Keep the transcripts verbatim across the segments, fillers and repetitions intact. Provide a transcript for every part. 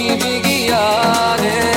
भीगी भीगी यादें।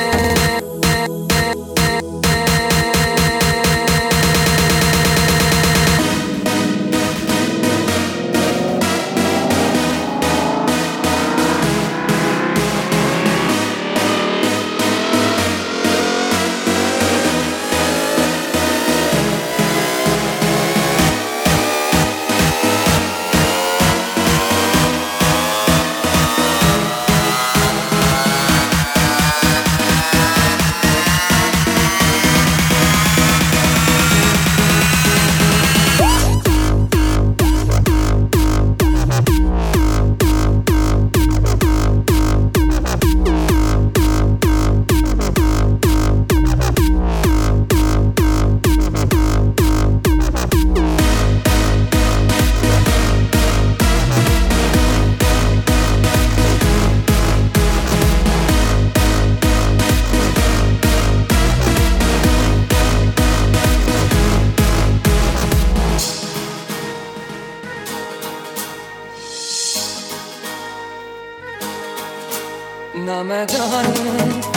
ना मैं जानूं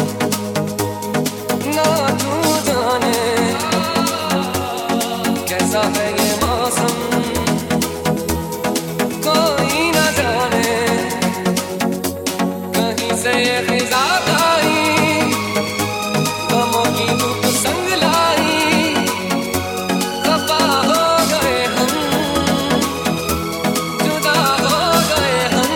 ना तू जाने कैसा है ये मौसम, कोई ना जाने कहीं से ये खिज़ा आई, गमों की धूप संग लाई, खफा हो गए हम, जुदा हो गए हम।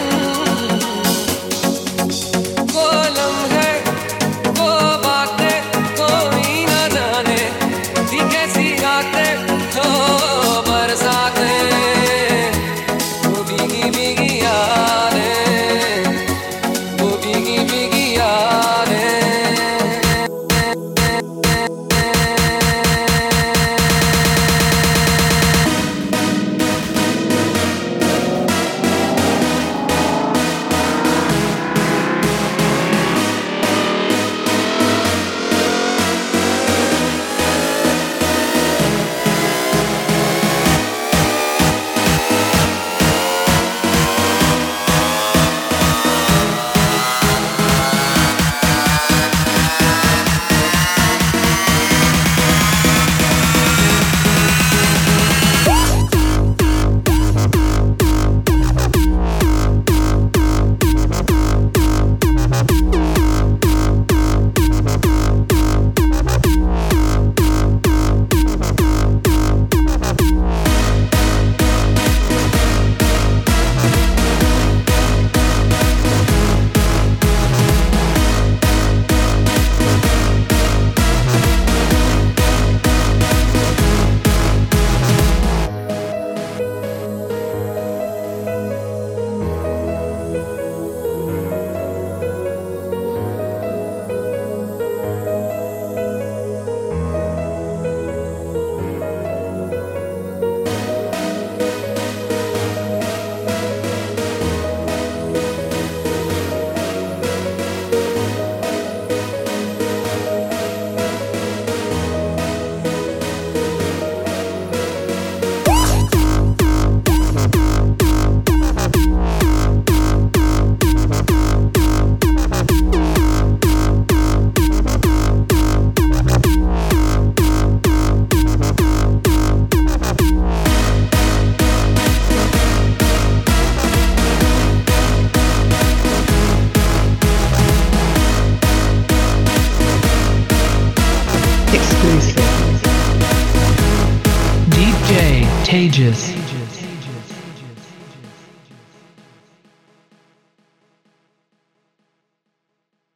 वो लम्हे वो बातें कोई ना जाने थी कैसी रातें, हो बरसातें वो भीगी भीगी यादें, वो भीगी भीगी यादें। Exclusive. D J Tejas.